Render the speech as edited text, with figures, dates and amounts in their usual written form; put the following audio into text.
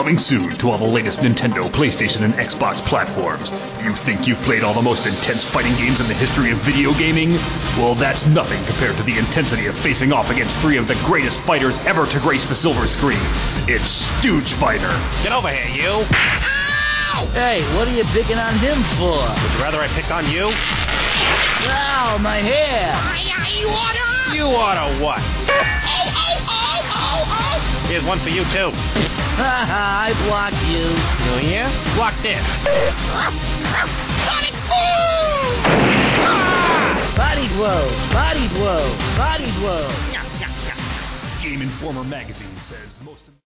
Coming soon to all the latest Nintendo, PlayStation, and Xbox platforms. You think you've played all the most intense fighting games in the history of video gaming? Well, that's nothing compared to the intensity of facing off against three of the greatest fighters ever to grace the silver screen. It's Stooge Fighter. Get over here, you! Hey, what are you picking on him for? Would you rather I pick on you? Ow, my hair! You oughta what? Here's one for you, too. Haha, I blocked you. Oh, yeah? Block this. Sonic Boom! Body blow, body blow, body blow. Game Informer magazine says most of